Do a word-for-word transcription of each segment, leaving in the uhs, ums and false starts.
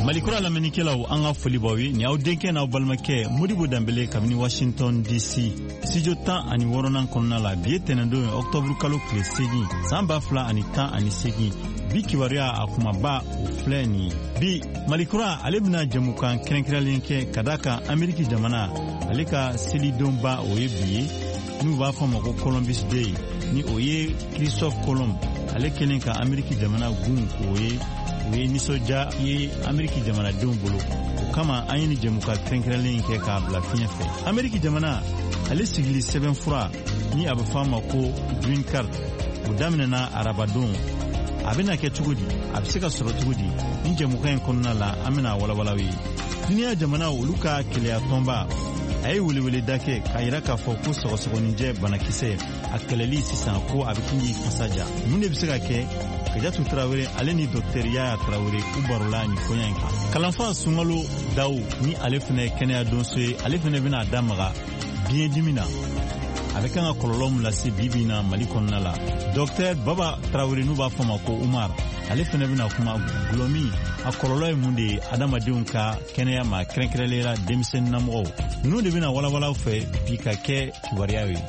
Malikura lamenikelaw an ka foli b'aw ye ni aw denkɛ n'aw balimakɛ Modibo Danbele kabini Washington D C studio tan ani wɔɔrɔnan kɔnɔna la bi ye tɛnɛndon ye octobre kalo tile segin san ba fila ani tan ani segin bi kibaruya a kumaba o filɛ nin bi Malikura ale bɛna jamukan kɛrɛnkɛrɛnlen kɛ ka da kan Ameriki jamana ale ka selidonba o ye bi ye n'u b'a fɔ ma ko Columbus Day ni o ye Christophe Colomb ale kelen ka Ameriki jamana gun o ye o ye nisɔndiya ye Ameriki jamanadenw bolo o kama an ye ni jamuka kɛrɛnkɛrɛnlen kɛ k'a bila fiɲɛ fɛ. Ameriki jamana ale sigili sɛbɛnfura ni a bɛ fɔ a ma ko green card o daminɛna arabadon a bɛna kɛ cogo di a bɛ se ka sɔrɔ cogo di ni jamuka in kɔnɔna la an bɛna walawalaw ye. Duniya jamana olu ka kɛlɛya tɔnba a ye welewele da kɛ k'a yira k'a fɔ ko sɔgɔsɔgɔninjɛ banakisɛ a kɛlɛli sisan ko a bɛ k'i fasaja mun de bɛ se ka kɛ Kajatu Traoré ale ni Docteur Yaya Traoré u barola ni koɲa in kan. Kalanfa Sunkalo Dawu ni ale fana ye kɛnɛya donso ye ale fana bɛna damaga biyɛndimi na a bɛ kan ka kɔlɔlɔ min lase bibi na Mali kɔnɔna la. Docteur Baba Traoré n'u b'a fɔ ma ko Umar ale fana bɛna kuma gulɔmi a kɔlɔlɔ ye mun de ye adamadenw ka kɛnɛya ma kɛrɛnkɛrɛnlen la denmisɛnnin namɔgɔw ninnu de bɛna walawalaw fɛ bi ka kɛ kibaruya ye.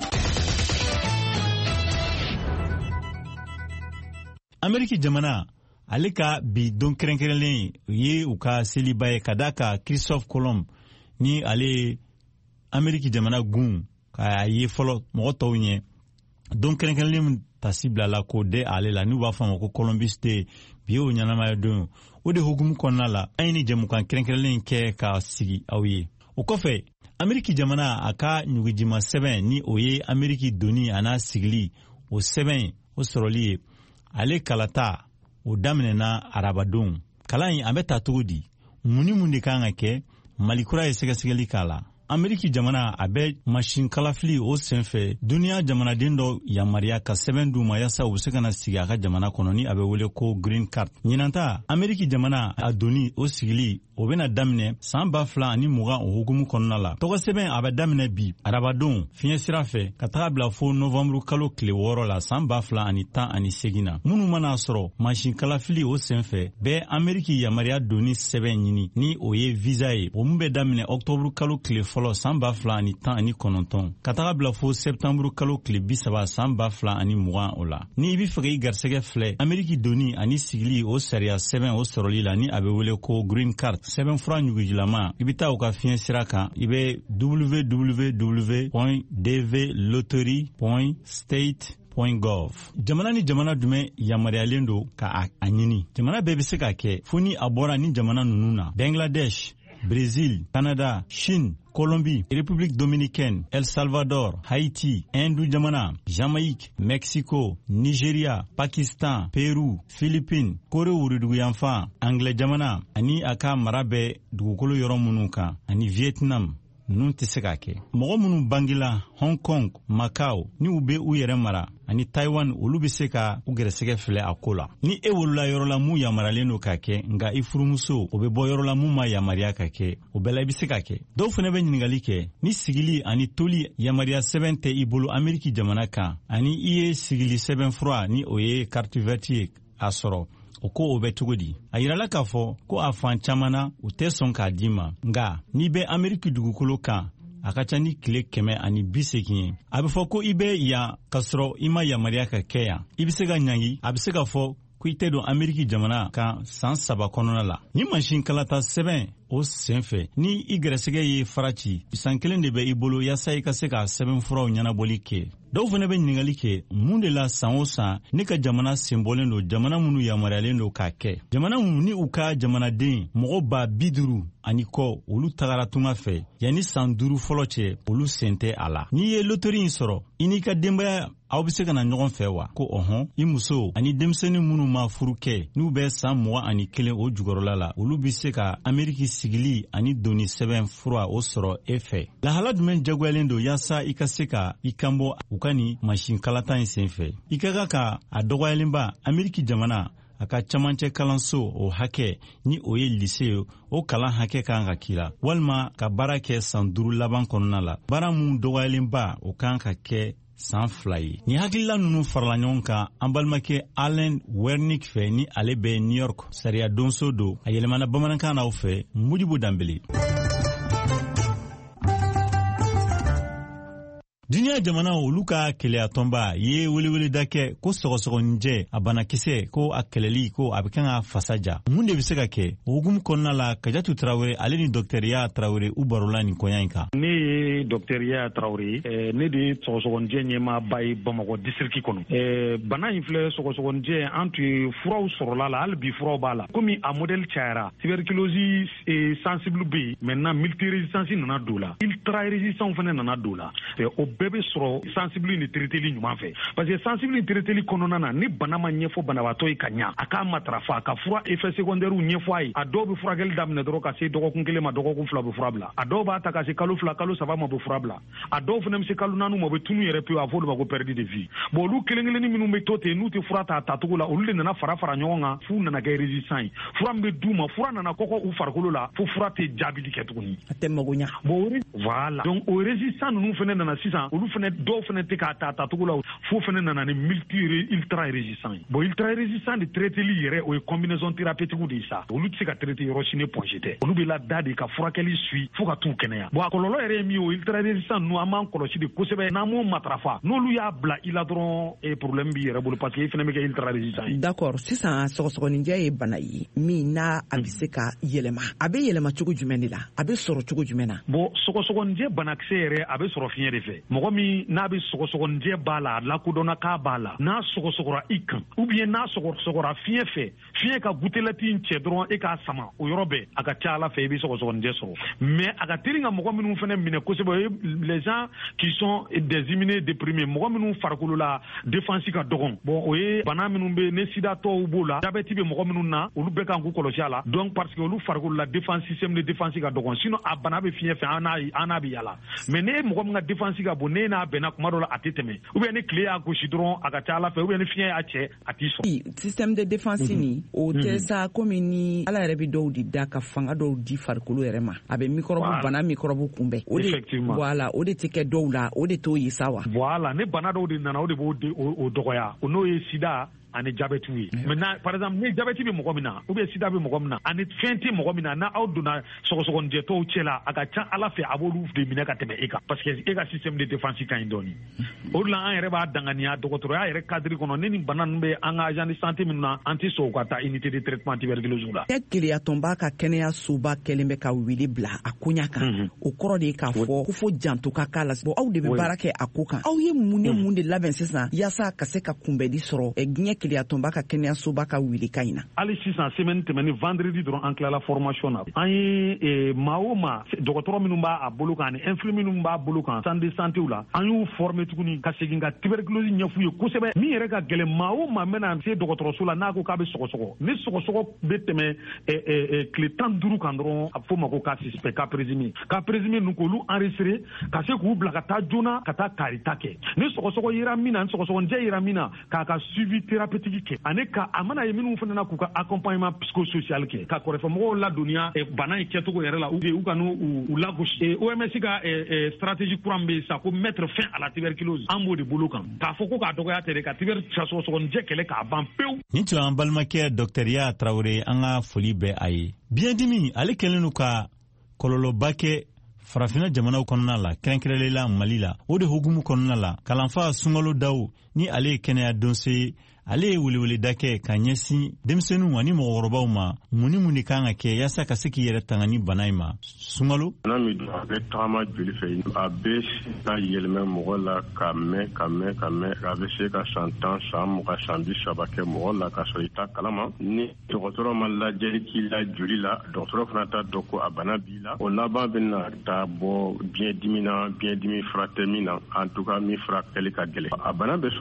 Ameriki jamana ale ka bi don kɛrɛnkɛrɛnlen ye u ka seliba ye ka da ka Christophe Colomb ni ale Ameriki jamana gun k'a ye fɔlɔ mɔgɔ tɔw ɲɛ don kɛrɛnkɛrɛnlen tasi bilala k'o de ale la n'u b'a fɔ ma ko Columbus Day bi o ɲɛnamaya don o de hukumu kɔnɔna la an ye ni jamukan kɛrɛnkɛrɛnlen kɛ k'a sigi aw ye. O kɔfɛ Ameriki jamana a ka ɲugujima sɛbɛn ni o ye Ameriki doni a n'a sigili o sɛbɛn o sɔrɔli ye ale kalata o daminɛna arabadon kalan in a bɛ ta cogo di mun ni mun de kan ka kɛ Malikura ye sɛgɛsɛgɛli k'a la. Ameriki jamana a bɛ machine kalafili o senfɛ duniya jamanaden dɔ yamaruya ka sɛbɛn d'u ma yasa u bɛ se ka na sigi a ka jamana kɔnɔ ni a bɛ wele ko green card. Ɲinanta Ameriki jamana a doni o sigili o bɛna daminɛ san ba fila ani mugan o hukumu kɔnɔna la. Tɔgɔ sɛbɛn a bɛ daminɛ bi arabadon fiɲɛ sira fɛ ka taga bila fo novembre kalo tile wɔɔrɔ la san ba fila ani tan ani segin na. Minnu mana sɔrɔ machine kalafili o senfɛ bɛɛ Ameriki yamaruya doni sɛbɛn ɲini ni o ye visa ye o mun bɛ daminɛ octobre kalo tile fɔlɔ san ba fila ani tan ani kɔnɔntɔn ka taga bila fo septembre kalo tile bi saba san ba fila ani mugan o la. Ni i bɛ fɛ i garisɛgɛ filɛ Ameriki doni ani sigili o sariya sɛbɛn o sɔrɔli la ni a bɛ wele ko green card sɛbɛn fura ɲugujilama i bɛ taa u ka fiɲɛ sira kan i bɛ w w w point d v lottery point state point gov. Jamana ni jamana jumɛn yamaruyalen don ka a ɲini jamana bɛɛ bɛ se ka kɛ fo ni a bɔra ni jamana ninnu na Bangladesh, Brésil, Canada, Chine, Colombie, République dominicaine, El Salvador, Haïti, Inde jamana, Jamaïque, Mexico, Nigeria, Pakistan, Peru, Philippines, Corée wuruduguyanfan, Anglais jamana, ani a ka mara bɛ dugukolo yɔrɔ minnu kan, ani Vietnam. Ninnu tɛ se ka kɛ. Mɔgɔ minnu bangila Hong Kong, Macau ni u bɛ u yɛrɛ mara ani Taiwan olu bɛ se ka u gɛrɛsɛgɛ filɛ a ko la. Ni e wolola yɔrɔ la mun yamaralen don ka kɛ nka i furumuso o bɛ bɔ yɔrɔ la mun ma yamaruya ka kɛ o bɛɛ la i bɛ se ka kɛ. Dɔw fana bɛ ɲininkali kɛ ni sigili ani toli yamaruya sɛbɛn tɛ i bolo Ameriki jamana kan ani i ye sigili sɛbɛn fura ni o ye carte verte ye a sɔrɔ o ko o bɛ cogo di. A yirala k'a fɔ ko a fan caman na u tɛ sɔn k'a d'i ma nka n'i bɛ Ameriki dugukolo kan a ka ca ni tile kɛmɛ ani bi segin ye. A bɛ fɔ ko i bɛ yan ka sɔrɔ i ma yamaruya ka kɛ yan i bɛ se ka ɲangi a bɛ se ka fɔ ko i tɛ don Ameriki jamana kan san saba kɔnɔna la. Ni machine kalata sɛbɛn o senfɛ ni i gɛrɛsɛgɛ ye farati san kelen de bɛ i bolo yasa i ka se ka sɛbɛn furaw ɲɛnabɔli kɛ. Dɔw fana bɛ ɲininkali kɛ mun de la san o san ne ka jamana senbɔlen don jamana minnu yamaruyalen don k'a kɛ. Jamana minnu ni u ka jamanaden mɔgɔ ba bi duuru ani kɔ olu tagara tunga fɛ yanni san duuru fɔlɔ cɛ olu sen tɛ a la. N'i ye lotori in sɔrɔ i n'i ka denbaya aw bɛ se ka na ɲɔgɔn fɛ wa? Ko ɔhɔn i muso ani denmisɛnnin minnu ma furu kɛ n'u bɛ san mugan ani kelen o jukɔrɔla la olu bɛ se ka Ameriki sigili ani doni sɛbɛn fura o sɔrɔ e fɛ. Lahala jumɛn jagoyalen don yaasa i ka se ka i kanbɔ u ka ni machine kalata in senfɛ. I ka kan ka a dɔgɔyalenba Ameriki jamana a ka camancɛ kalanso o hakɛ ni o ye lycée o kalan hakɛ kan ka k'i la walima ka baara kɛ san duuru laban kɔnɔna la. Baara mun dɔgɔyalenba o kan ka kɛ san fila ye. Ni hakilila nunu farala ɲɔgɔn kan an balimakɛ Allen Wernick fɛ ni ale bɛ New York sariya donso do a yɛlɛmana bamanankan naw fɛ Mujibu Danbele. Duniya jamana olu ka kɛlɛya tɔnba ye weleweleda kɛ ko sɔgɔsɔgɔninjɛ a banakisɛ ko a kɛlɛli ko a bɛ kan ka fasa ja. Mun de bɛ se ka kɛ o hukumu kɔnɔna la Kajatu Tarawele ale ni Dr Yaya Tarawele u barola nin kɔɲa in kan. Ne ye Dr Yaya Tarawele eh, ne de sɔgɔsɔgɔninjɛ ɲɛmaaba ye Bamakɔ district kɔnɔ. Eh, bana in filɛ sɔgɔsɔgɔninjɛ an tun ye furaw sɔrɔla la hali bi furaw b'a la. Komi a modèle cayara tuberculose eh, sensible bɛ yen maintenant multirésistance nana don la ultra résistance fana nana don la. Eh, o bɛɛ bɛ sɔrɔ sensible ni traiteli ɲuman fɛ parce que sensible ni traiteli kɔnɔna na ni bana ma ɲɛfɔ banabaatɔ ye ka ɲa a k'a matarafa ka fura effet secondaire ɲɛfɔ a ye a dɔw bɛ furakɛli daminɛ dɔrɔn ka se dɔgɔkun kelen ma dɔgɔkun fila bɛ fura bila a dɔw b'a ta ka se kalo fila kalo saba ma bɛ fura bila a dɔw fana bɛ se kalo naani ma bɛ tunu yɛrɛ pewu a fɔ olu ma ko perte de vie bon olu kelen kelenni minnu bɛ to ten n'u tɛ fura ta tacogo la olu de nana fara fara ɲɔgɔn kan f'u nana kɛ résistant ye fura min bɛ d'u ma fura nana kɔkɔ u farikolo la fo fura tɛ jaabili kɛ tuguni a tɛ mago ɲa bon voilà donc o résistant ninnu fana nana sisan olu fana dɔw fana tɛ k'a ta tacogo la fo fana nana ni multi ultra résistant ye bon ultra résistant de traiteli yɛrɛ o ye combinaison thérapeutique de ye sa olu tɛ se ka traiter yɔrɔ si ne pɔnse tɛ olu bɛ lada de ka furakɛli suit fo ka t'u kɛnɛya bon a kɔlɔlɔ yɛrɛ ye min ye o ultra résistant ninnu an b'an kɔlɔsi de kosɛbɛ n'an m'o matarafa n'olu y'a bila i la dɔrɔn e problème b'i yɛrɛ bolo parce que i fana bɛ kɛ ultra résistant ye. D'accord sisan sɔgɔsɔgɔninjɛ ye bana ye min n'a a bɛ se ka yɛlɛma a bɛ yɛlɛma cogo jumɛn de la a bɛ sɔrɔ cogo jumɛn na. bon sɔgɔsɔgɔninjɛ banakisɛ yɛrɛ a bɛ sɔrɔ fiɲɛ de fɛ mɔgɔ min n'a bɛ sɔgɔsɔgɔninjɛ b'a la a lakodɔnna k'a b'a la n'a sɔgɔsɔgɔra i kan ou bien n'a sɔgɔsɔgɔra fiɲɛ fɛ fiɲɛ ka gouttelette in cɛ dɔrɔn e k'a sama o yɔrɔ bɛɛ a ka ca ala fɛ i bɛ sɔgɔsɔgɔninjɛ sɔrɔ mais a ka teli ka mɔgɔ minnu fana minɛ kosɛbɛ o ye les gens qui sont des immunés déprimés mɔgɔ minnu farikolo la défense ka dɔgɔn bon o ye bana minnu bɛ ne sida tɔw b'o la diabète bɛ mɔgɔ minnu na olu bɛɛ kan k'u kɔlɔsi a la donc parce que olu farikolo la défense système de défense ka dɔgɔn sinon a bana bɛ fiɲɛ fɛ an n'a an n'a bɛ yala mais ne ye mɔgɔ min ka défense ka bon ne n'a bɛnna kuma dɔ la a tɛ tɛmɛ ou bien ni tile y'a gosi dɔrɔn a ka ca ala fɛ ou bien ni fiɲɛ y'a cɛ a t'i sɔrɔ. système de défense ni o tɛ sa komi ni ala yɛrɛ bɛ dɔw de da ka fanga dɔw di farikolo yɛrɛ ma a bɛ microbe bana microbe kunbɛn o de voilà o de tɛ kɛ dɔw la o de t'o ye sa wa. voilà ni bana dɔw de nana o de b'o o dɔgɔya o n'o ye sida ani diabète ye maintenant par exemple ni diabète bɛ mɔgɔ min na ou bien sida bɛ mɔgɔ min na ani fɛn tɛ mɔgɔ min na n'a aw donna sɔgɔsɔgɔninjɛ tɔw cɛ la a ka ca ala fɛ a b'olu de minɛ ka tɛmɛ e kan parce que e ka système de défense ka ɲi dɔɔni o de la an yɛrɛ b'a danganiya dɔgɔtɔrɔya yɛrɛ cadre kɔnɔ ne ni bana ninnu bɛ an ka agent de santé minnu na an tɛ sɔn ka taa unité de traitement tuberculose la. ɛ keleyatɔnba ka kɛnɛyasoba kɛlen bɛ ka wuli bila a koɲa kan o kɔrɔ de ye k'a fɔ ko fo janto ka k'a la bon aw de bɛ baara kɛ a ko kan aw ye mun ni mun de labɛn sisan yaasa ka se ka kunbɛnni sɔrɔ diɲɛ keleyatɔnba ka kɛnɛyasoba ka wuli ka ɲi na. hali sisan semaine tɛmɛni vendredi dɔrɔn an tilala formation na an ye maa o maa dɔgɔtɔrɔ minnu b'a bolo kan ani infirmiers minnu b'a bolo kan centre de santé la an y'u former tuguni ka segin ka tuberculose ɲɛf'u ye kosɛbɛ min yɛrɛ ka gɛlɛn maa o maa bɛna se dɔgɔtɔrɔso la n'a ko k'a bɛ sɔgɔsɔgɔ ni sɔgɔsɔgɔ bɛ tɛmɛ tile tan duuru kan dɔrɔn a bɛ fɔ o ma ko cas suspect cas présumé cas présumé ninnu k'olu enregistré ka se k'u bila ka taa joona ka taa karita kɛ ni sɔgɔsɔgɔ yera min na ni sɔgɔsɔgɔnijɛ yera min na k'a ka suivi thérapeutique kɛ ani ka a mana ye minnu fana na k'u ka accompagnement psychosocial kɛ ka kɔrɔfɔmɔgɔw ladɔnniya bana in kɛcogo yɛrɛ la u u ka n'u lagosi O M S ka stratégie kura min bɛ yen sa ko mettre fin à la tuberculose an b'o de bolo kan k'a fɔ ko k'a dɔgɔya tɛ dɛ ka sɔgɔsɔgɔnijɛ kɛlɛ k'a ban pewu. Nin tun y'an balimakɛ Dr Yaya Tarawele an ka foli bɛ a ye. Biyɛndimi ale kɛlen don ka kɔlɔlɔba kɛ farafinna jamanaw kɔnɔna la kɛrɛnkɛrɛnlela Mali la o de hukumu kɔnɔna la kalanfa Sunkalo Dawu ni ale ye kɛnɛya donse ale ye weleweleda kɛ ka ɲɛsin denmisɛnninw ani mɔgɔkɔrɔbaw ma mun ni mun de kan ka kɛ yaasa ka se k'i yɛrɛ tanga ni bana in ma. Sunkalo. bana min don a bɛ tagama joli fɛ a bɛ se ka yɛlɛmɛ mɔgɔ la ka mɛn ka mɛn ka mɛn a bɛ se ka san tan san mugan san bi saba kɛ mɔgɔ la ka sɔrɔ i t'a kalama ni dɔgɔtɔrɔ ma lajɛli k'i la joli la dɔgɔtɔrɔ fana t'a dɔn ko a bana b'i la o laban bɛ na taa bɔ biyɛndimi na biyɛndimi fura tɛ min na en tout cas min furakɛli ka gɛlɛn a bana bɛ sɔrɔ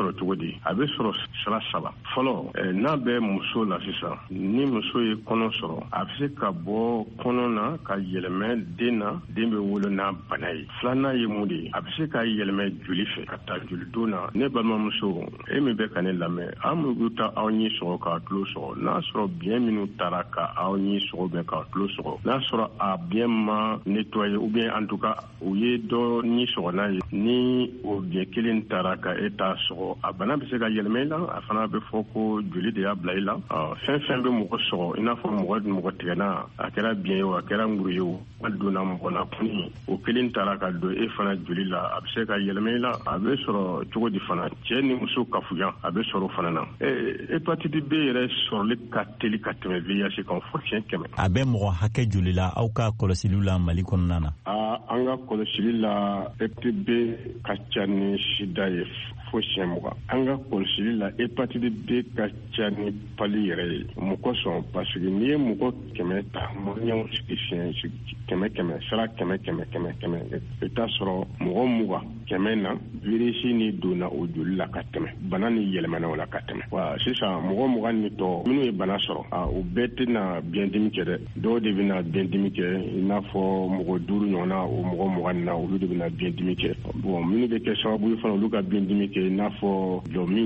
sɔrɔ cogo di a bɛ sɔrɔ sira saba fɔlɔ n'a bɛ muso la sisan ni muso ye kɔnɔ sɔrɔ a bɛ se ka bɔ kɔnɔ na ka yɛlɛmɛ den na den bɛ wolo n'a bana ye filanan ye mun de ye a bɛ se ka yɛlɛmɛ joli fɛ ka taa joli don na ne balimamuso e min bɛ ka ne lamɛn an minnu bɛ taa aw ɲi sɔgɔ k'a tulo sɔgɔ n'a sɔrɔ biyɛn minnu taara ka aw ɲi sɔgɔ bɛn k'a tulo sɔgɔ n'a sɔrɔ a biyɛn ma nettoyer ou bien en tout cas u ye dɔ ɲi sɔgɔ n'a ye ni o biyɛn kelen taara ka e t'a sɔgɔ a bana bɛ se ka yɛlɛmɛ i la a fana bɛ fɔ ko joli de y'a bila i la fɛn fɛn bɛ mɔgɔ sɔgɔ i n'a fɔ mɔgɔ mɔgɔ tigɛna a kɛra biyɛn ye o a kɛra nguru ye o a donna mɔgɔ la kuni o kelen taara ka don e fana joli la a bɛ se ka yɛlɛmɛ i la a bɛ sɔrɔ cogo di fana cɛ ni muso kafuyan a bɛ sɔrɔ fana na hépatite B yɛrɛ sɔrɔli ka teli ka tɛmɛ V I H kan fɔ tiɲɛ kɛmɛ a bɛ mɔgɔ hakɛ joli la aw ka kɔlɔsiliw la Mali kɔnɔna na an ka kɔlɔsili la hépatite B ka ca ni sida ye fo siɲɛ mugan an ka kɔlɔsili la hépatite B ka ca ni pali yɛrɛ ye mun kosɔn parce que n'i ye mɔgɔ kɛmɛ ta mɔɲɛw sigi siɲɛ kɛmɛ kɛmɛ sara kɛmɛ kɛmɛ kɛmɛ kɛmɛ i t'a sɔrɔ mɔgɔ mugan kɛmɛ na virisi ni donna o joli la ka tɛmɛ bana ni yɛlɛmana o la ka tɛmɛ wa sisan mɔgɔ mugan ni tɔ minnu ye bana sɔrɔ o bɛɛ tɛna biyɛndimi kɛ dɛ dɔw de bɛna biyɛndimi kɛ i n'a fɔ mɔgɔ duuru ɲɔgɔnna o mɔgɔ mugan na olu de bɛna biyɛndimi kɛ bon minnu bɛ kɛ sababu ye fana olu ka biyɛndimi kɛ i n'a fɔ dɔmi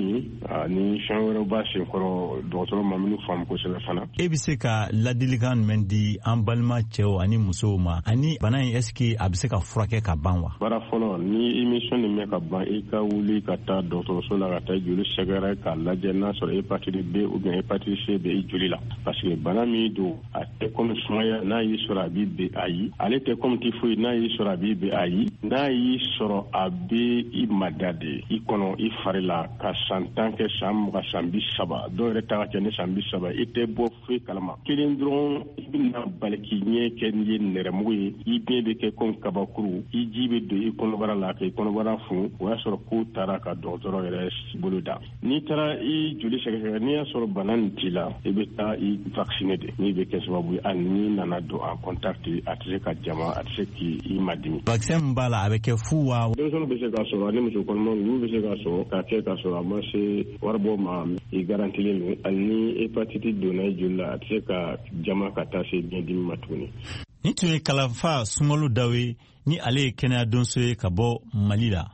ni fɛn wɛrɛw b'a senkɔrɔ dɔgɔtɔrɔ ma minnu faamu kosɛbɛ fana. E bɛ se ka ladilikan jumɛn di an balima cɛw ani musow ma ani bana in est-ce que a bɛ se ka furakɛ ka ban wa. baara fɔlɔ ni émission nin mɛn ka ban i ka wuli ka taa dɔgɔtɔrɔso la ka taa joli sɛgɛrɛ k'a lajɛ n'a sɔrɔ hépatite B ou bien hépatite C bɛ i joli la parce que bana min don a tɛ komi sumaya n'a y'i sɔrɔ a b'i ben ayi ale tɛ komi typhoïde n'a y'i sɔrɔ a b'i ben ayi n'a y'i sɔrɔ a bɛ i mada de i kɔnɔ i fari la ka san tan kɛ san mugan san bi saba dɔw yɛrɛ ta ka kɛ ni san bi saba i tɛ bɔ foyi kalama kelen dɔrɔn i bɛna bali k'i ɲɛ kɛ n'i ye nɛrɛmugu ye i biɲɛ bɛ kɛ komi kabakuru i ji bɛ don i kɔnɔbara la ka i kɔnɔbara funu o y'a sɔrɔ ko taara ka dɔgɔtɔrɔ yɛrɛ bolo da n'i taara i joli sɛgɛsɛgɛ n'i y'a sɔrɔ bana nin t'i la i bɛ taa i vacciner de min bɛ kɛ sababu ye hali n'i nana don en contact a tɛ se ka jama a tɛ se k'i ma dimi. vaccin min b'a la a bɛ kɛ fu wa. denmisɛnninw bɛ se k'a sɔrɔ ani muso kɔnɔmaw olu bɛ se k'a sɔrɔ k'a kɛ k'a sɔrɔ a ma se waribɔ ma i garantilen don hali ni hépatite donna i joli la a tɛ se ka jama ka taa se biyɛndimi ma tuguni. Ni tun ye kalanfa Sunkalo Daw ye ni ale ye kɛnɛya donso ye ka bɔ Mali la.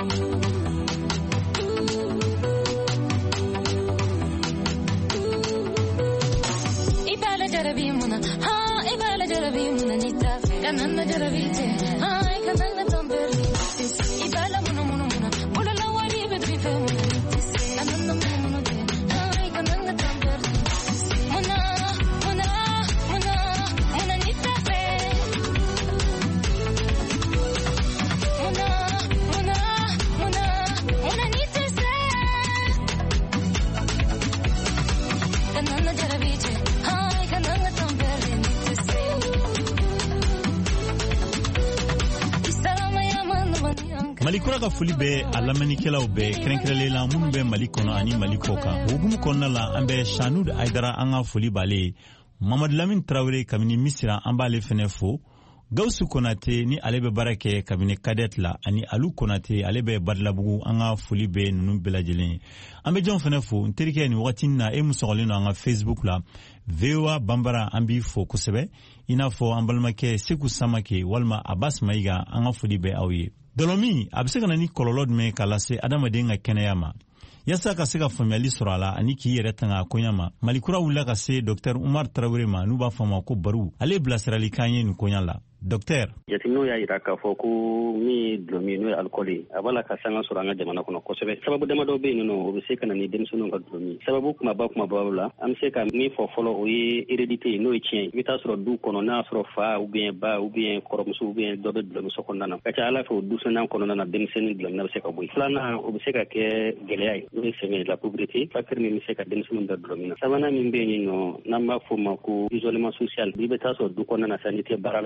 Mali kura ka foli bɛ a lamɛnnikɛlaw bɛɛ kɛrɛnkɛrɛnlen la minnu bɛ Mali kɔnɔ ani Mali kɔ kan. O hukumu kɔnɔna la an bɛ Chanud Aidara an ka foli b'ale. Mamadu Lamine Traoré kabini Misira an b'ale fɛnɛ fo. Gawusu Konate ni ale bɛ baara kɛ kabini Kadet la ani Alu Konate ale bɛ Badilabugu an ka foli bɛ ninnu bɛɛ lajɛlen. An bɛ jɔn fɛnɛ fo n terikɛ ni wagati na e musɔgɔlen don an ka Facebook la V O A Banbara an b'i fo kosɛbɛ i n'a fɔ an balimakɛ Seku Samake walima Abbas Mayiga an ka foli bɛ aw ye. Dɔlɔmi a bɛ se ka na ni kɔlɔlɔ jumɛn k'a lase adamaden ka kɛnɛya ma yasa ka se ka faamuyali sɔrɔ a la ani k'i yɛrɛ tanga a koɲa ma Mali kura wulila ka se Dr Umar Traoré ma n'u b'a fɔ a ma ko Baru ale bilasiralikan ye nin koɲa la. Docteur jateminɛw y'a jira k'a fɔ ko min ye dulɔmi n'o ye alikɔli ye a b'a la ka sanga sɔrɔ an ka jamana kɔnɔ kosɛbɛ sababu damadɔ bɛ yen nɔ o bɛ se ka na ni denmisɛnninw ka dulɔmi sababu kumaba kumabaw la an bɛ se ka min fɔ fɔlɔ o ye hérédité ye n'o ye tiɲɛ i bɛ taa sɔrɔ du kɔnɔ n'a sɔrɔ fa ou bien ba ou bien kɔrɔmuso ou bien dɔ bɛ dulɔmiso kɔnɔna na ka ca ala fɛ o dusɛnnan kɔnɔna na denmisɛnnin dulɔmina bɛ se ka bɔ yen filanan o bɛ se ka kɛ gɛlɛya ye n'o ye sɛgɛn la pauvreté facteur min bɛ se ka denmisɛnninw bɛɛ dulɔmina sabanan min bɛ yen nɔ n'an b'a fɔ o ma ko isolement social i bɛ taa sɔrɔ du kɔnɔna na sa n'i tɛ baara la i tɛ foyi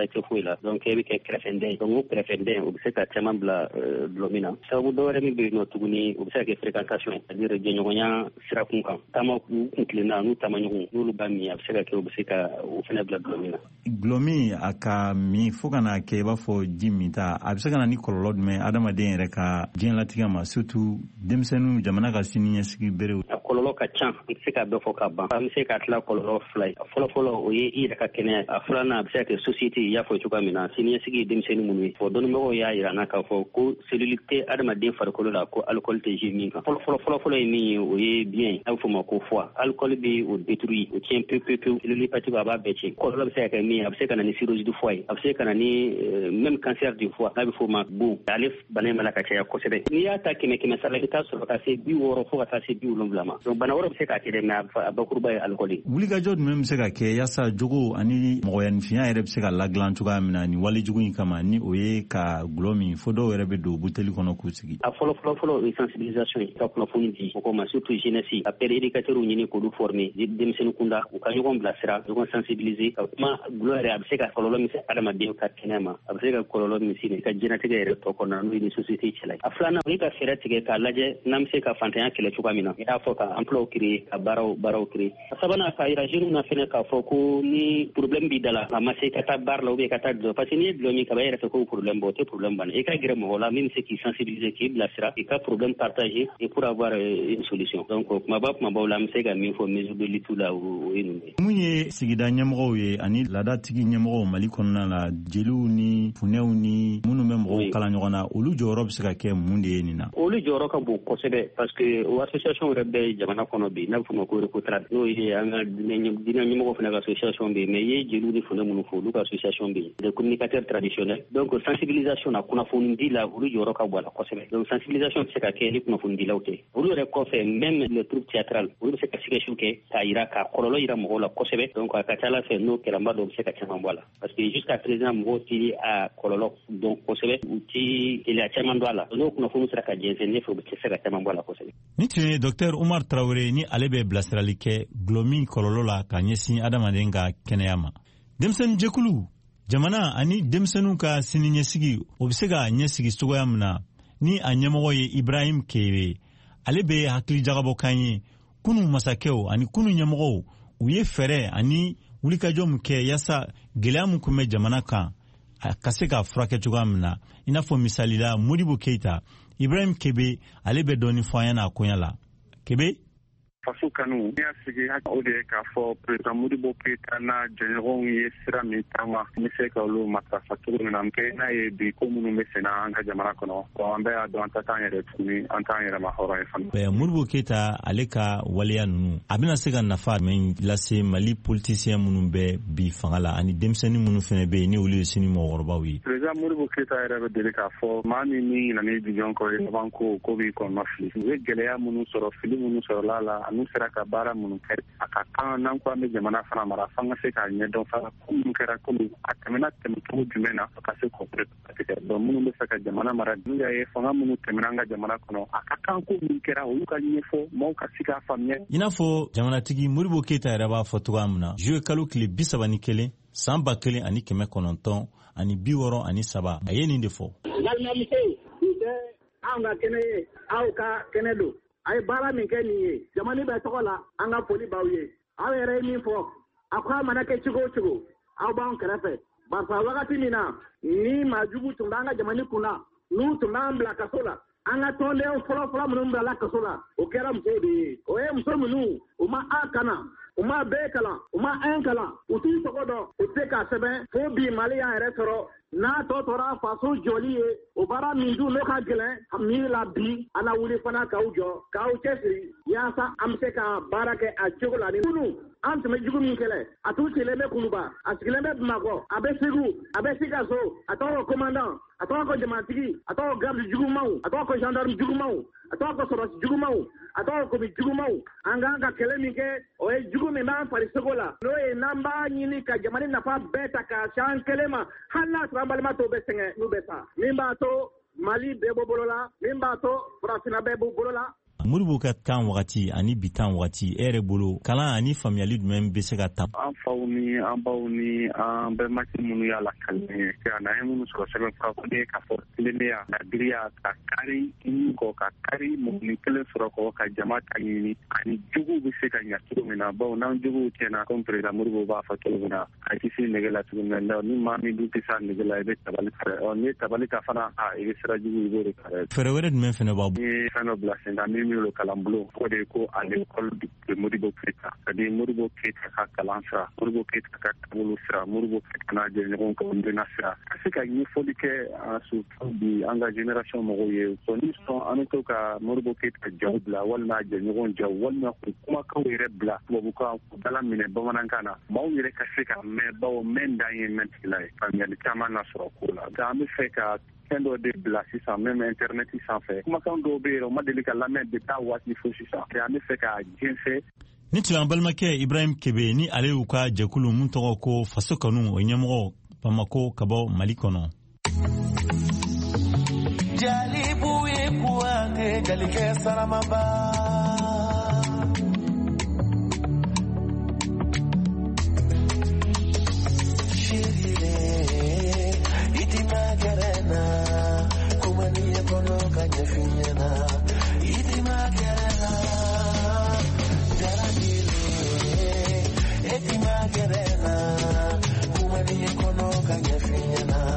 la donc e bi ke krefende donc krefende o se ka chama bla blomina sabu do re mi be no tuguni o se ke fréquentation c'est-à-dire je nyonya sira kunkan tama ku kunklina nu tama nyu nu lu ba mi a se ka ke o se ka o fena bla blomina glomi aka mi fogana ke ba fo jimita a se kana ni kololod me adama de yɛrɛ ka diɲɛ latigɛ ma surtout denmisɛnninw jamana ka sini ɲɛsigi berew a kɔlɔlɔ ka ca n se ka bɛɛ fɔ ka ban an bɛ se ka tila kɔlɔlɔ fila ye fɔlɔfɔlɔ o ye i yɛrɛ ka kɛnɛya a filanan a bɛ se ka kɛ société i y'a fɔ cogoya min na sini ɲɛsigi ye denmisɛnnin minnu ye fɔ dɔnnibagaw y'a yira n na k'a fɔ ko cellule tɛ adamaden farikolo la ko alcool tɛ ji min kan fɔlɔfɔlɔ fɔlɔfɔlɔ ye min ye o ye biyɛn a bɛ fɔ o ma ko foie alcool bɛ o détruit o tiɲɛ pewu pewu pewu cellule hépatique a b'a bɛɛ tiɲɛ kɔlɔlɔ bɛ se ka kɛ min ye a bɛ se ka na ni cirrhose du foie ye a bɛ se ka na ni même cancer du foie n'a bɛ fɔ o ma bon ale bana in bɛ ka caya kosɛbɛ n'i y'a ta kɛmɛ kɛmɛ sara i t'a sɔrɔ ka se bi wɔɔrɔ fo ka taa se bi wolonwula ma donc bana wɛrɛ bɛ se ka kɛ dɛ mais a bakuruba ye alcool ye wulikajɔ jumɛn bɛ se ka kɛ yaasa jogo ani mɔgɔyaninfinya yɛrɛ bɛ se ka ladilan cogoya min na ni walejugu in kama ni o ye ka gulɔ min fo dɔw yɛrɛ bɛ don buteli kɔnɔ k'u sigi a fɔlɔ fɔlɔ fɔlɔ o ye sensibilisation ye ka kunnafoni di mɔgɔw ma surtout jeunesse a père éducateur ɲini k'olu former denmisɛnnin kunda u ka ɲɔgɔn bilasira ɲɔgɔn sensibiliser ka kuma gulɔ yɛrɛ a bɛ se ka kɔlɔlɔ min se adamaden ka kɛnɛya ma a bɛ se ka kɔlɔlɔ min se ka diɲɛnatigɛ yɛrɛ tɔ kɔnɔna n'o ye ni société cɛla ye a filanan o ye ka fɛɛrɛ tigɛ k'a lajɛ n'an bɛ se ka fantanya kɛlɛ cogoya min na i y'a fɔ ka emploi créer ka baaraw baaraw créer a sabanan k'a yira jeunes na fɛnɛ k'a fɔ ko ni problème b'i da la a ma se ka taa baara la ou bien ka taa dulɔ parce que n'i ye dulɔ min kaba i yɛrɛ fɛ k'o problème bɔ o tɛ problème banna i ka gɛrɛ mɔgɔ la min bɛ se k'i sensibiliser k'i bilasira i ka problème partager et pour avoir une solution donc kumaba kumabaw la an bɛ se ka min fɔ mesure de lutte la o ye ninnu ye. mun ye sigida ɲɛmɔgɔw ye ani laadatigi ɲɛmɔgɔw Mali kɔnɔna la jeliw ni funɛw ni minnu bɛ mɔgɔw kala ɲɔgɔn na olu jɔyɔrɔ bɛ se ka kɛ mun de ye nin na. olu jɔyɔrɔ ka bon kosɛbɛ parce que o association yɛrɛ bɛ jamana kɔnɔ bi n'a bɛ fɔ o ma ko recotrade n'o ye an ka diinɛ ɲɛmɔgɔ fana ka association bɛ yen mais i ye jeliw ni funɛ minnu fɔ olu ka association bɛ yen des communicateurs traditionnels donc sensibilisation na kunnafoni di la olu jɔyɔrɔ ka bon a la kosɛbɛ donc sensibilisation bɛ se ka kɛ ni kunnafoni dilaw tɛ olu yɛrɛ kɔfɛ même les troupes théâtrales olu bɛ se ka sketchiw kɛ k'a yira ka kɔlɔlɔ yira mɔgɔw la kosɛbɛ donc a ka ca ala fɛ n'o kɛra n b'a dɔn u bɛ se ka caman bɔ a la parce que jusqu'à présent mɔgɔw tɛ a kɔlɔlɔ dɔn kosɛbɛ u tɛ gɛlɛya caman dɔn a la n'o kunnafoni sera ka jɛnsɛn ne fɛ u bɛ se ka caman bɔ a la kosɛbɛ. ni tun ye docteur Umar Traoré ni ale bɛ bilasirali kɛ gulɔ min kɔlɔlɔ la ka ɲɛsin adamaden ka kɛnɛya ma denmisɛnnin jɛkulu jamana ani denmisɛnninw ka sini ɲɛsigi o bɛ se ka ɲɛsigi cogoya min na ni a ɲɛmɔgɔ ye Ibrahim Kebe ale bɛ hakili jagabɔkan ye kunun masakɛw ani kunun ɲɛmɔgɔw u ye fɛɛrɛ ani wulikajɔ min kɛ yaasa gɛlɛya min tun bɛ jamana kan ka se ka furakɛ cogoya min na i n'a fɔ misali la Modibo Keita Ibrahim Kebe ale bɛ dɔɔni fɔ an ɲɛna a koɲa la Kebe. faso kanu n'i y'a sigi o de ye k'a fɔ président Modibo Keita n'a jɛɲɔgɔnw ye sira min taama n bɛ se ka olu matarafa cogo min na kɛ n'a ye bi ko minnu bɛ senna an ka jamana kɔnɔ bon an bɛɛ y'a dɔn an ta t'an yɛrɛ tuguni an t'an yɛrɛ ma hɔrɔn ye fana. Modibo Keita ale ka waleya ninnu a bɛna se ka nafa jumɛn lase Mali politisiyɛn minnu bɛ bi fanga la ani denmisɛnnin minnu fana bɛ yen ni olu ye sini mɔgɔkɔrɔbaw ye. président Modibo Keita yɛrɛ bɛ deli k'a fɔ maa min min ɲinɛ ni jijɔn kɔ ye laban ko ko b'i kɔnɔ fili u ye gɛlɛya minnu sɔrɔ fili minnu sɔrɔla la n'u sera ka baara minnu kɛ a ka kan n'an ko an bɛ jamana fana mara f'an ka se k'a ɲɛdɔn fana ko minnu kɛra komi a tɛmɛna tɛmɛcogo jumɛn na ka se k'o tigɛ donc minnu bɛ fɛ ka jamana mara n'u y'a ye fanga minnu tɛmɛna an ka jamana kɔnɔ a ka kan ko minnu kɛra olu ka ɲɛfɔ maaw ka se k'a faamuya. i n'a fɔ jamanatigi Modibo Keita yɛrɛ b'a fɔ cogoya min na juillet kalo tile bi saba ni kelen san ba kelen ani kɛmɛ kɔnɔntɔn ani bi wɔɔrɔ ani saba a ye nin de fɔ. balimamuso nin tɛ anw ka kɛnɛ ye aw ka kɛnɛ don a ye baara min kɛ nin ye jamana bɛ tɔgɔ la an ka foli b'aw ye aw yɛrɛ ye min fɔ a ko a mana kɛ cogo o cogo aw b'an kɛrɛfɛ barisa wagati min na ni maajugu tun b'an ka jamana kun na n'u tun b'an bila kaso la an ka tɔnden fɔlɔfɔlɔ minnu bilala kaso la o kɛra musow de ye o ye muso minnu u ma a kana u ma bɛɛ kalan u ma an kalan u t'u tɔgɔ dɔn u tɛ k'a sɛbɛn fo bi Mali y'an yɛrɛ sɔrɔ n'a tɔ tora faso jɔli ye o baara min dun n'o ka gɛlɛn a miiri la bi an na wuli fana k'aw jɔ k'aw cɛsiri yaasa an bɛ se ka baara kɛ a cogo la ni kunun an tun bɛ jugu min kɛlɛ a tun sigilen bɛ Kuluba a sigilen bɛ Bamakɔ a bɛ Segu a bɛ Sikaso a tɔgɔ ko commandant a tɔgɔ ko jamanatigi a tɔgɔ ko garde jugumanw a tɔgɔ ko gendarme jugumanw a tɔgɔ ko sɔrɔsi jugumanw a tɔgɔ ko komi jugumanw an kan ka kɛlɛ min kɛ o ye jugu min b'an farisogo la n'o ye n'an b'a ɲini ka jamana nafa bɛɛ ta k'a se an kelen ma hali n'a sɔrɔ an balima tɔw bɛ sɛgɛn n'u bɛ sa min b'a to Mali bɛɛ b'o bolo la min b'a to farafinna bɛɛ b'o bolo la. Modibo ka kan wagati ani bitan wagati ere bolo kalan ani famiyali jumɛn bɛ se ka ta an faw ni an baw ni an bɛnbakɛ minnu y'a lakale ka na ye minnu sɔrɔ sɛbɛn fura ko de ka fɔ tilennenya ka giriya ka kari kɔ ka kari mɔgɔnin kelen sɔrɔ kɔ ka jama ta ɲini ani juguw bɛ se ka ɲa cogo min na bawo n'an juguw tiɲɛna comme président Modibo b'a fɔ cogo min na a kisi nege la cogo min na ni maa min dun tɛ se a nege la i bɛ tabali fɛ ɔ ni tabali ta fana a i bɛ sira jugu i b'o de kare fɛɛrɛ wɛrɛ jumɛn fɛnɛ b'a bolo ni fɛn dɔ bila sen kan min bɛ kalan bolo o de ko à l'école de Modibo Keita c'est-à-dire Modibo Keita ka kalan sira Modibo Keita ka taabolo sira Modibo Keita n'a jɛɲɔgɔn ka ɔndena sira ka se ka ɲɛfɔli kɛ surtout bi an ka génération mɔgɔw ye ko ni sɔn an bɛ to ka Modibo Keita jaw bila walima jɛɲɔgɔn jaw walima k'u kumakanw yɛrɛ bila tubabukan k'u dala minɛ bamanankan na maaw yɛrɛ ka se ka mɛn bawo mɛn dan ye mɛn tigila ye faamuyali caman na sɔrɔ ko la nka an bɛ fɛ ka fɛn dɔ de bila sisan même internet sanfɛ kumakan dɔw bɛ yen o ma deli ka lamɛn de taa waati fo sisan an bɛ fɛ ka jɛnsɛ. Ni tun an balimakɛ Ibrahim Kebe ni ale y'u ka jɛkulu mun tɔgɔ ko faso kanu o ɲɛmɔgɔ Bamako ka bɔ Mali kɔnɔ. Jalibu ye kuwate jalikɛ saramaba shirire itima gerena kumani kono kanye finyana itima gerena jarabile itima gerena kumani kono kanye finyana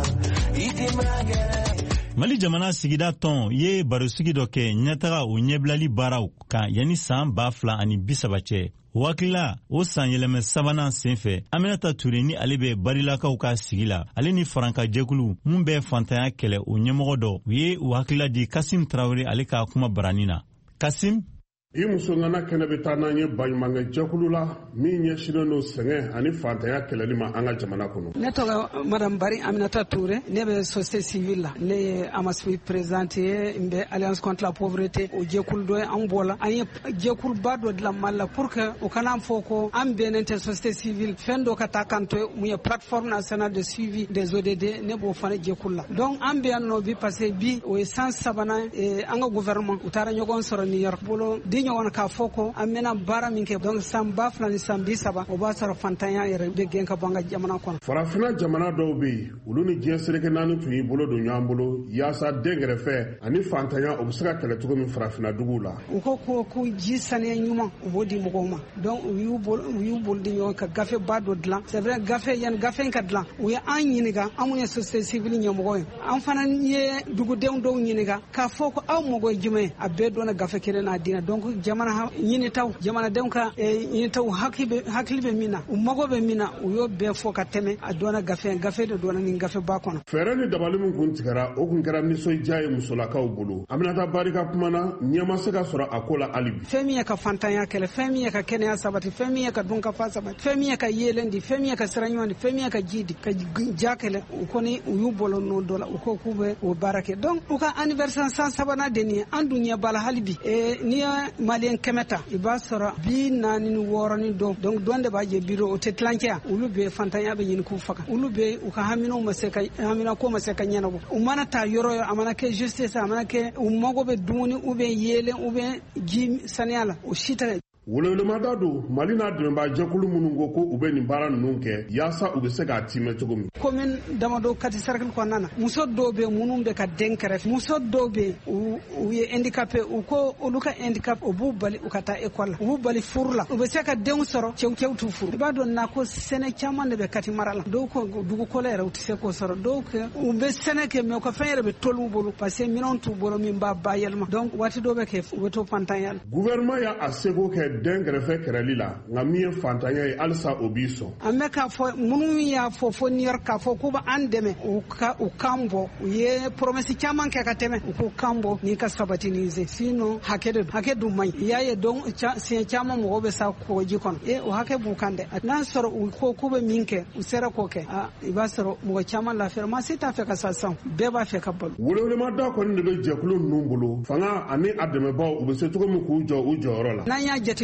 itima gerena. Mali jamana sigida tɔn ye baro sigi dɔ kɛ ɲɛtaga o ɲɛbilali baaraw kan yanni san ba fila ani bi saba cɛ. O hakilila o san yɛlɛmɛ sabanan senfɛ Aminata Ture ni ale bɛ barilakaw ka sigi la ale ni faranka jɛkulu mun bɛ fantanya kɛlɛ o ɲɛmɔgɔ dɔ u ye o hakilila di Kasim Traoré ale ka kuma barani na. Kasim i muso ŋana kɛnɛ bɛ taa n'an ye baɲumankɛ jɛkulu la min ɲɛsinnen don sɛgɛn ani fantanya kɛlɛli ma an ka jamana kɔnɔ. Ne tɔgɔ madame Bari Aminata Touré ne bɛ société civile la ne ye amasui présidente ye n bɛ alliance contre la pauvreté o jɛkulu dɔ ye an bɔra an ye jɛkuluba dɔ dilan Mali la pour que o kana fɔ ko an bɛnnen tɛ société civile fɛn dɔ ka taa kan to mun ye plateforme nationale de suivi des O D D ne b'o fana jɛkulu la donc an bɛ yan nɔ bi parce que bi o ye san sabanan an ka gouvernement u taara ɲɔgɔn sɔrɔ New York bolo di ɲɔgɔn k'a fɔ ko an bɛna baara min kɛ donc san ba fila ni san bi saba o b'a sɔrɔ fantanya yɛrɛ bɛ gɛn ka bɔ an ka jamana kɔnɔ. Farafinna jamana dɔw bɛ yen olu ni diɲɛ seleke naani tun y'i bolo don ɲɔgɔn bolo yaasa den kɛrɛfɛ ani fantanya o bɛ se ka kɛlɛ cogo min farafinna duguw la. U ko ko ko ji saniya ɲuman u b'o di mɔgɔw ma donc u y'u bolo u y'u bolo di ɲɔgɔn ka gafe ba dɔ dilan c'est vrai gafe yanni gafe in ka dilan u ye an ɲininka an mun ye société civile ɲɛmɔgɔ ye an fana ye dugudenw dɔw ɲininka k'a fɔ ko aw mɔgɔ ye jumɛn a bɛɛ dɔnna gafe kelen n'a dina donc jamana ɲinitaw jamanadenw ka ɲinitaw hakili bɛ min na u mago bɛ min na u y'o bɛɛ fɔ ka tɛmɛ a dɔnna gafe gafe de dɔnna nin gafe ba kɔnɔ. Fɛɛrɛ ni dabali min kun tigɛra o kun kɛra nisɔndiya ye musolakaw bolo Aminata Bari ka kuma na ɲɛ ma se ka sɔrɔ a ko la hali bi. Fɛn min ye ka fantanya kɛlɛ fɛn min ye ka kɛnɛya sabati fɛn min ye ka dunkafa sabati fɛn min ye ka yeelen di fɛn min ye ka sira ɲuman di fɛn min ye ka ji di ka ja kɛlɛ u kɔni u y'u bolo n'o dɔ la u ko k'u bɛ o baara kɛ donc u ka anniversaire san sabanan de nin ye an dun ɲɛ bala hali bi n'i ye maliyɛn kɛmɛ ta i b'a sɔrɔ bi naani ni wɔɔrɔ ni dɔ donc dɔn de b'a jɛ biro o tɛ tilancɛ yan olu bɛ fantanya bɛ ɲini k'u faga olu bɛ u ka haminaw ma se ka hamina ko ma se ka ɲɛnabɔ u mana taa yɔrɔ yɔrɔ a mana kɛ justice a mana kɛ u mago bɛ dumuni u bɛ yeelen u bɛ ji saniya la o si tɛ. Wolowelemada don Mali n'a dɛmɛbaa jɛkulu minnu ko ko u bɛ nin baara ninnu kɛ yaasa u bɛ se k'a timɛ cogo min. Commune damadɔ Kati cercle kɔnɔna na muso dɔw bɛ minnu bɛ ka den kɛrɛfɛ muso dɔw bɛ u u ye handicapé u ko olu ka handicap u b'u bali u ka taa école la u b'u bali furu la u bɛ se ka denw sɔrɔ cɛw cɛw t'u furu i b'a dɔn na ko sɛnɛ caman de bɛ Kati mara la dɔw ko dugukolo yɛrɛ u tɛ se k'o sɔrɔ dɔw kɛ u bɛ sɛnɛ kɛ mais u ka fɛn yɛrɛ bɛ tolu bolo parce que minɛnw t'u bolo min b'a bayɛlɛma donc waati dɔw bɛ kɛ u bɛ to fantanya la. Gouvernement y'a a seko kɛ den kɛrɛfɛ la nka min ye fantanya ye halisa o b'i sɔn. An bɛ k'a fɔ minnu y'a fɔ fo New York k'a fɔ k'u b'an dɛmɛ u ka u kan bɔ u ye promesse caman kɛ ka tɛmɛ u k'u kan bɔ n'i ka sabati ni se sinon hakɛ de hakɛ dun man ɲi i y'a ye donc siɲɛ caman mɔgɔw bɛ sa kɔgɔji kɔnɔ e o hakɛ b'u kan dɛ n'a sɔrɔ u ko k'u bɛ min kɛ u sera k'o kɛ a i b'a sɔrɔ mɔgɔ caman lafiyara maa si t'a fɛ ka sa san bɛɛ b'a fɛ ka balo. Wolowelemada kɔni de bɛ jɛkulu ninnu bolo fanga ani a dɛmɛbaaw u bɛ se cogo min k'u jɔ u jɔyɔrɔ la. N'an y'a jate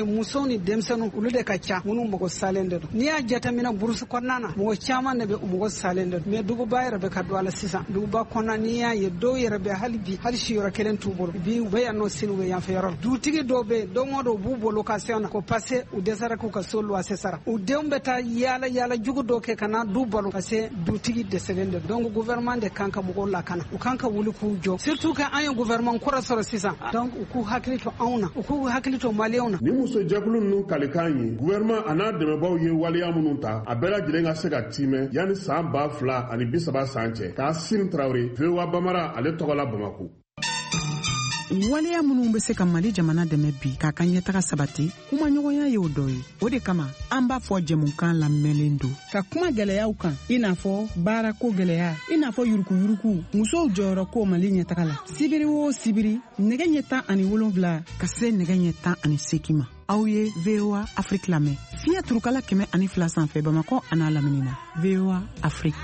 paseke muso ni denmisɛnninw olu de ka ca minnu mɔgɔ salen de don n'i y'a jateminɛ burusi kɔnɔna na mɔgɔ caman de bɛ mɔgɔ salen de don mais duguba yɛrɛ bɛ ka don a la sisan duguba kɔnɔna n'i y'a ye dɔw yɛrɛ bɛ hali bi hali si yɔrɔ kelen t'u bolo bi u bɛ yan nɔ sini u bɛ yan fɛ yɔrɔ dutigi dɔw bɛ yen don o don u b'u bolo ka se na ko parce u dɛsɛra k'u ka so luwase sara u denw bɛ taa yaala yaala jugu dɔw kɛ ka na du balo parce dutigi dɛsɛlen de donc gouvernement de kan ka mɔgɔw lakana u kan ka wuli k'u jɔ surtout que an ye gouvernement kɔrɔ sɔrɔ sisan donc u k'u hakili to anw na u k'u hakili to maliyɛnw na. ni muso jɛkulu ninnu kalikan ye gouvernement a n'a dɛmɛbaaw ye waleya minnu ta a bɛɛ lajɛlen ka se ka timɛ yanni san ba fila ani bi saba san cɛ k'a sin Traoré V O A Bamara ale tɔgɔ la Bamako. waleya minnu bɛ se ka Mali jamana dɛmɛ bi k'a ka ɲɛtaga sabati kuma ɲɔgɔnya ye o dɔ ye o de kama an b'a fɔ jɛmukan lamɛnlen don ka kuma gɛlɛyaw kan i n'a fɔ baarako gɛlɛya i n'a fɔ yurukuyuruku musow jɔyɔrɔ ko Mali ɲɛtaga la sibiri o sibiri nɛgɛ ɲɛ tan ani wolonwula ka se nɛgɛ ɲɛ tan ani seegin ma aw ye V O A Afrique lamɛn fiɲɛ turukala kɛmɛ ani fila sanfɛ Bamakɔ a n'a lamini na V O A Afrique.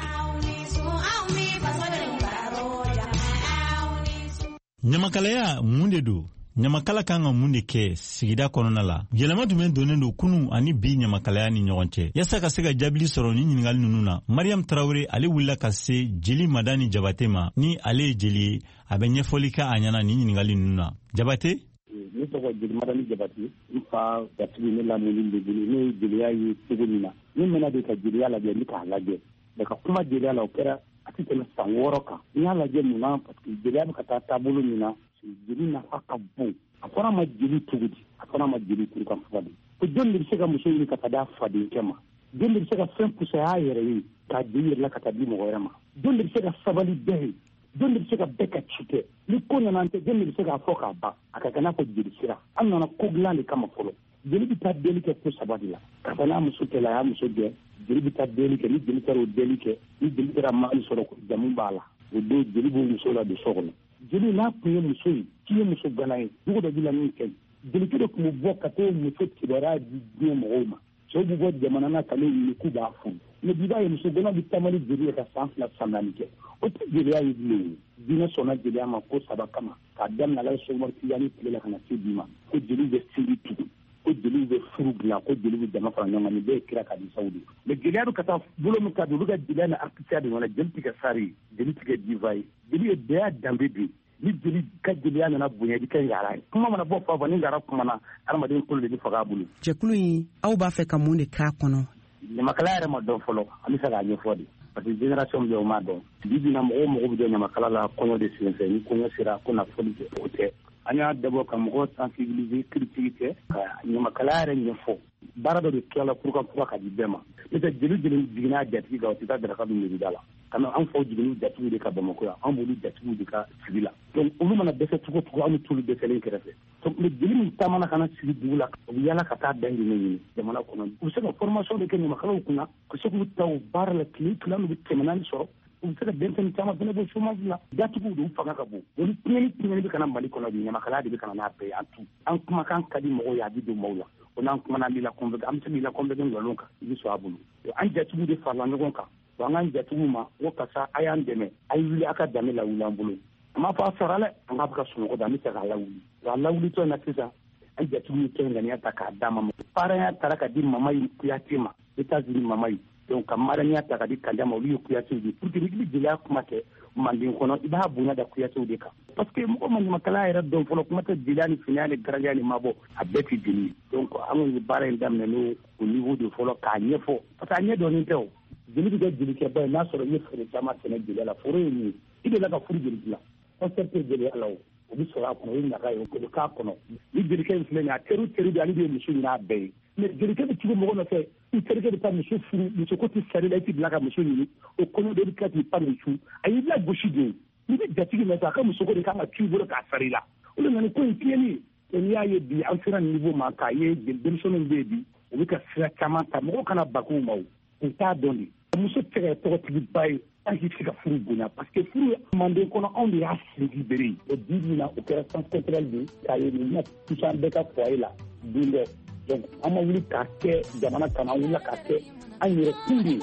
ɲamakalaya mun de don ɲamakala kan ka mun de kɛ sigida kɔnɔna la yɛlɛma jumɛn donnen don kunun ani bi ɲamakalaya ni ɲɔgɔn cɛ yasa ka se ka jaabili sɔrɔ ni ɲininkali ninnu na Mariam Traoré ale wulila ka se jeli Madani Jabate ma ni ale ye jeli ye a bɛ ɲɛfɔli kɛ a ɲɛna ni ɲininkali ninnu na Jabate. ne tɔgɔ jeli Madani Jabate n fa gatigi ne lamɛnni de bolo ne ye jeliya ye cogo min na ne mɛna de ka jeliya lajɛ ni k'a lajɛ mɛ ka kuma jeliya la o kɛra a tɛ tɛmɛ san wɔɔrɔ kan n y'a lajɛ mun na parce que jeliya bɛ ka taa taabolo min na jeli nafa ka bon a fɔra a ma jeli cogo di a fɔra a ma jeli turu ka fadi ko jɔn de bɛ se ka muso ɲini ka taa d'a fadenkɛ ma jɔn de bɛ se ka fɛn kusaya a yɛrɛ ye k'a jeli yɛrɛ la ka taa di mɔgɔ wɛrɛ ma jɔn de bɛ se ka sabali bɛɛ ye jɔn de bɛ se ka bɛɛ ka ci kɛ ni ko nana an tɛ jɔn de bɛ se k'a fɔ k'a ban a ka kɛ n'a fɔ jeli sira an nana ko dilan de kama fɔlɔ jeli bɛ taa deli kɛ ko saba de la ka taa n'a muso kɛlɛ a y'a muso gɛn jeli bɛ taa deli kɛ ni jeli kɛra o deli kɛ ni jeli kɛra mali sɔrɔ jamu b'a la o don jeli b'o muso la don so kɔnɔ jeli n'a tun ye muso ye k'i ye muso gana ye dugu dɔ bɛ na min kɛ jelikɛ de tun bɛ bɔ ka taa muso kibaruya di diɲɛ mɔgɔw ma cɛw bɛ bɔ jamana na ka ne ɲini k'u b'a furu mɛ bi b'a ye muso gana bɛ taamani jeli ye ka san fila san naani kɛ o tɛ jeliya ye bilen ye diinɛ sɔnna jeliya ma ko saba kama k'a daminɛ ala ye sɔgɔmari tijani tile la ka na se bi ma ko jeli bɛ siri tugu ko jeli bɛ furu dilan ko jeli bɛ jama fara ɲɔgɔn kan nin bɛɛ ye kira ka di saw de mɛ jeliya bɛ ka taa bolo min ka don olu ka jeliya ni artisiya de ɲɔgɔn jeli tigɛ sari jeli tigɛ diva ye jeli ye bɛɛ y'a danbe de ni jeli ka jeliya nana bonya i ka yara ye kuma mana bɔ fa fɔ ni yara kumana adamaden kolo de bɛ faga a bolo. jɛkulu in aw b'a fɛ ka mun de k'a kɔnɔ. ɲamakala yɛrɛ ma dɔn fɔlɔ an bɛ se k'a ɲɛfɔ de parce que génération bɛ o ma dɔn bi bi na mɔgɔw mago bɛ jɔ ɲamakala la kɔɲɔ de sen fɛ ni kɔɲɔ sera ko nafolo tɛ o tɛ an y'a dabɔ ka mɔgɔw sensibiliser critique kɛ ka ɲamakala yɛrɛ ɲɛfɔ baara dɔ de tilala kuruka kura ka di bɛɛ ma n'o tɛ jeli jeli jiginna jatigi kan o tɛ taa daraka dun miirida la ka na an faw jiginni jatigiw de ka Bamako yan an b'olu jatigiw de ka sigi la donc olu mana dɛsɛ cogo cogo an bɛ t'olu dɛsɛlen kɛrɛfɛ donc le jeli min taamana ka na sigi dugu la u bɛ yaala ka taa dahirimɛ ɲini jamana kɔnɔ u bɛ se ka formation de kɛ ɲamakalaw kunna ka se k'u ta o baara la tile fila n'u bɛ kɛmɛ naani sɔrɔ u bɛ se ka denmisɛnnin caman fana bɔ chômage la jatigiw de u fanga ka bon olu tiɲɛni tiɲɛni bɛ ka na Mali kɔnɔ bi ɲamakalaya de bɛ ka na n'a bɛɛ ye an tu an kumakan ka di mɔgɔw ye a bɛ don maaw la o n'an kumana lila convaincre an bɛ se lila convaincre nkalon kan i bɛ sɔn a bolo an jatigiw de farala ɲɔgɔn kan wa an k'an jatigiw ma ko karisa a y'an dɛmɛ a ye wuli a ka danbe la wuli an bolo a m'a fɔ a sara dɛ an k'a bɛ ka sunɔgɔ da an bɛ se k'a lawuli wa a lawulitɔ in na sisan an jatigiw ye kɛ ŋaniya ta k'a d'a ma parents taara ka di Mamayi Kuyate ma États-Unis Mamayi donc ka maraniya ta ka di Kanja ma olu ye Kuyatew de pour que ni jeliya kuma kɛ Manden kɔnɔ i b'a bonya da Kuyatew de kan parce que mɔgɔ ma ɲamakala yɛrɛ dɔn fɔlɔ kuma tɛ jeliya ni finiya ni garandiya ni mabɔ a bɛɛ tɛ jeli donc an kɔni baara in daminɛ n'o au niveau de fɔlɔ k'a ɲɛfɔ parce que a ɲɛ dɔnnen tɛ o jeli bɛ kɛ jelikɛba ye n'a sɔrɔ i ye foro caman sɛnɛ jeliya la foro ye min ye i de la ka furu jeli dilan concert tɛ jeliya la o o bɛ sɔrɔ a kɔnɔ o ye ɲaga ye o bɛ k'a kɔnɔ ni jelikɛ in filɛ nin ye a teri teri de ale de ye muso ɲini a bɛɛ ye mais jelikɛ bɛ tugu mɔgɔ nɔfɛ i terikɛ bɛ taa muso furu muso ko tɛ sari la i tɛ bila ka muso ɲini o kɔɲɔ de bɛ kila k'i pan nin su a y'i lagosi de ye n'i bɛ jatigi nɔfɛ a ka muso ko de kan ka tu i bolo k'a sari la o de nana ko in tiɲɛni ye n'i y'a ye bi an sera nin niveau ma k'a ye denmisɛnninw bɛ yen bi u bɛ ka sira caman ta mɔgɔw kana bakow ma o u t'a dɔn de muso tɛ se ka tɔgɔtigiba ye an k'i se ka furu bonya parce que furu Manden kɔnɔ anw de y'a sigi bere ye o bi min na o kɛra sens culturel de k'a ye nin na touche an bɛɛ ka foyer la don dɔ donc an ma wuli k'a kɛ jamana kama an wulila k'a kɛ an yɛrɛ kun de ye.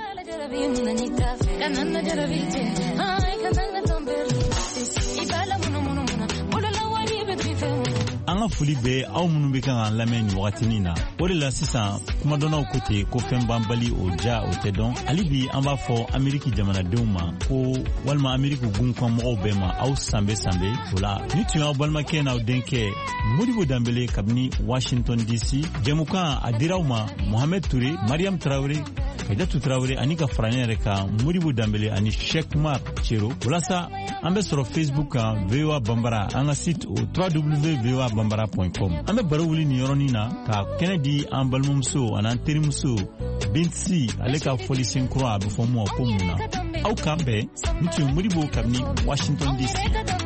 an an ka foli bɛ aw minnu bɛ kan k'an lamɛn nin wagatinin na o de la sisan kumadɔnnaw ko ten ko fɛn b'an bali o ja o tɛ dɔn hali bi an b'a fɔ ameriki jamanadenw ma ko walima ameriki gunkan mɔgɔw bɛɛ ma aw sanbe sanbe o la ni tun y'aw balimakɛ n'aw denkɛ Modibo Dambele kabini Washington D C jɛmukan a diraw ma Mohamed Touré Mariam Traoré Kajatu Traoré ani ka fara ɲɔgɔn yɛrɛ kan Modibo Dambele ani Cheikh Mar Chero walasa an bɛ sɔrɔ Facebook kan V O A Bambara an ka site o w w w point v o a bambara point com an bɛ baro wuli nin yɔrɔnin na ka kɛnɛ di an balimamuso ani an terimuso Binti ale ka fɔlisen kura a bɛ fɔ mun ko mun na aw kan bɛɛ ni tun ye Modibo kabini Washington D C.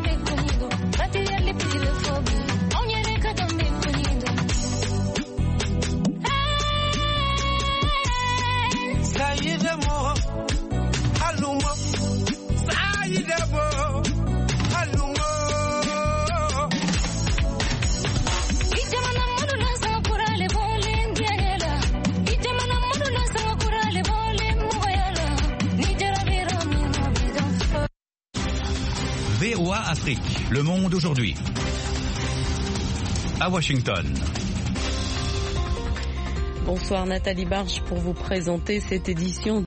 V O A Afrique, le monde aujourd'hui. À Washington. Bonsoir Nathalie Barge pour vous présenter cette édition.